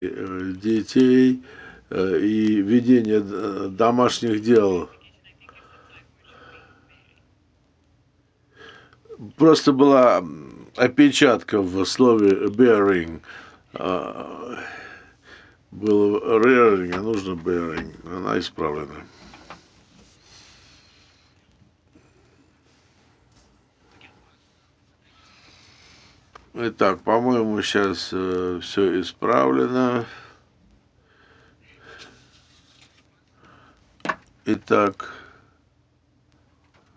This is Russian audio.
детей и ведение домашних дел. Просто была опечатка в слове bearing. Было rearing, а нужно bearing. Она исправлена. Итак, по-моему, сейчас все исправлено. Итак.